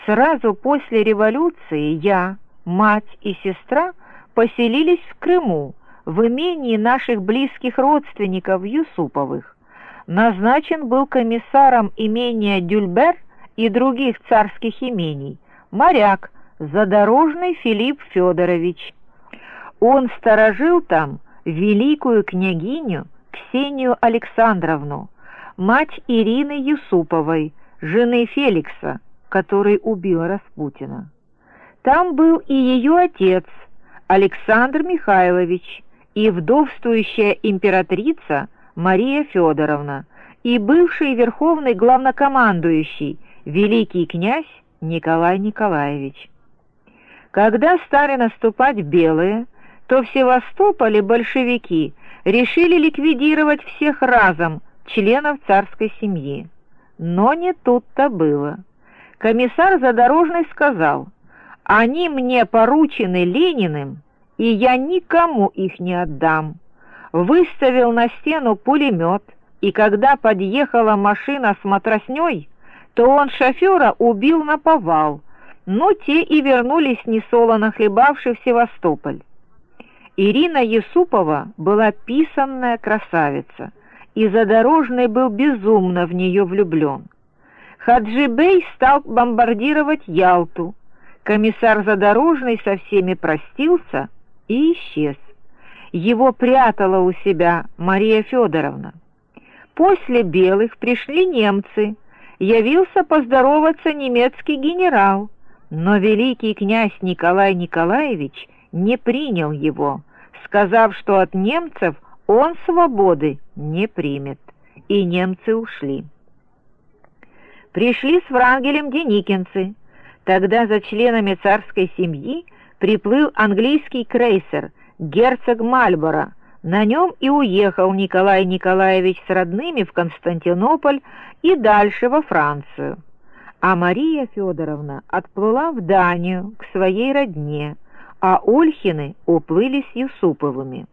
Сразу после революции я, мать и сестра поселились в Крыму, в имении наших близких родственников Юсуповых. Назначен был комиссаром имения Дюльбер и других царских имений моряк Задорожный Филипп Федорович. Он сторожил там великую княгиню Ксению Александровну, мать Ирины Юсуповой, жены Феликса, который убил Распутина. Там был и ее отец Александр Михайлович, и вдовствующая императрица Мария Федоровна, и бывший верховный главнокомандующий великий князь Николай Николаевич. Когда стали наступать белые, то в Севастополе большевики решили ликвидировать всех разом членов царской семьи. Но не тут-то было. Комиссар Задорожный сказал: «Они мне поручены Лениным, и я никому их не отдам». Выставил на стену пулемет, и когда подъехала машина с матросней, то он шофера убил наповал, но те и вернулись несолоно хлебавши в Севастополь. Ирина Юсупова была писанная красавица, и Задорожный был безумно в нее влюблен. Хаджи-бей стал бомбардировать Ялту. Комиссар Задорожный со всеми простился и исчез. Его прятала у себя Мария Федоровна. После белых пришли немцы. Явился поздороваться немецкий генерал, но великий князь Николай Николаевич не принял его, сказав, что от немцев он свободы не примет, и немцы ушли. Пришли с Врангелем деникинцы. Тогда за членами царской семьи приплыл английский крейсер герцог Мальборо. На нем и уехал Николай Николаевич с родными в Константинополь и дальше во Францию. А Мария Федоровна отплыла в Данию к своей родне, а Ольхины уплыли с Юсуповыми.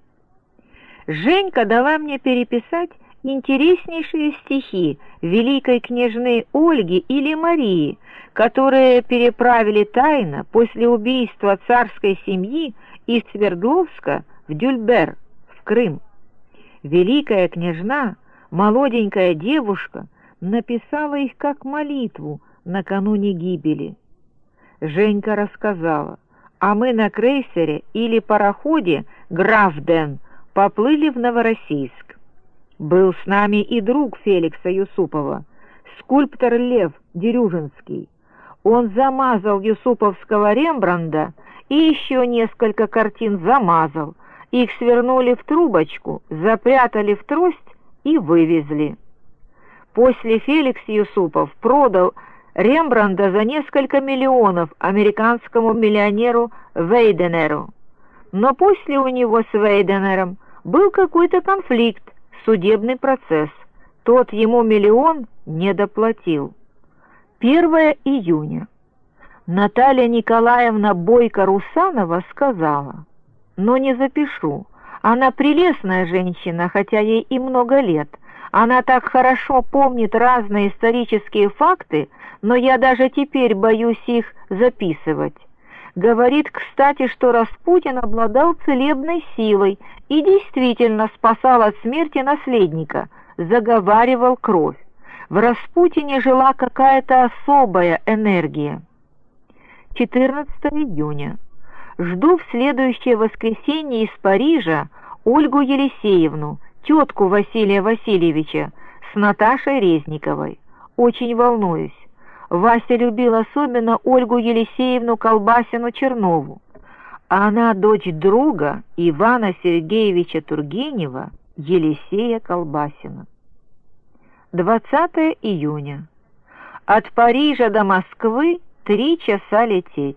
Женька дала мне переписать интереснейшие стихи великой княжны Ольги или Марии, которые переправили тайно после убийства царской семьи из Свердловска в Дюльбер, в Крым. Великая княжна, молоденькая девушка, написала их как молитву накануне гибели. Женька рассказала: а мы на крейсере или пароходе «Графден» поплыли в Новороссийск. Был с нами и друг Феликса Юсупова, скульптор Лев Дерюжинский. Он замазал юсуповского Рембранда и еще несколько картин замазал. Их свернули в трубочку, запрятали в трость и вывезли. После Феликс Юсупов продал Рембранда за несколько миллионов американскому миллионеру Вейденеру. Но после у него с Вейденером был какой-то конфликт, судебный процесс. Тот ему миллион не доплатил. 1 июня. Наталья Николаевна Бойко-Русанова сказала: «Но не запишу. Она прелестная женщина, хотя ей и много лет. Она так хорошо помнит разные исторические факты, но я даже теперь боюсь их записывать. Говорит, кстати, что Распутин обладал целебной силой и действительно спасал от смерти наследника, заговаривал кровь. В Распутине жила какая-то особая энергия». 14 июня. Жду в следующее воскресенье из Парижа Ольгу Елисеевну, тетку Василия Васильевича, с Наташей Резниковой. Очень волнуюсь. Вася любил особенно Ольгу Елисеевну Колбасину-Чернову. Она дочь друга Ивана Сергеевича Тургенева, Елисея Колбасина. 20 июня. От Парижа до Москвы 3 часа лететь.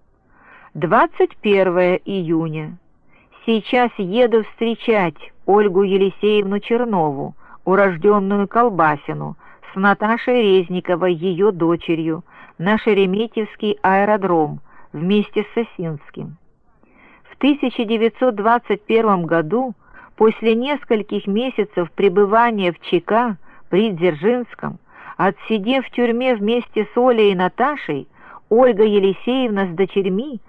21 июня. Сейчас еду встречать Ольгу Елисеевну Чернову, урожденную Колбасину, с Наташей Резниковой, ее дочерью, на Шереметьевский аэродром вместе с Сосинским. В 1921 году, после нескольких месяцев пребывания в ЧК при Дзержинском, отсидев в тюрьме вместе с Олей и Наташей, Ольга Елисеевна с дочерьми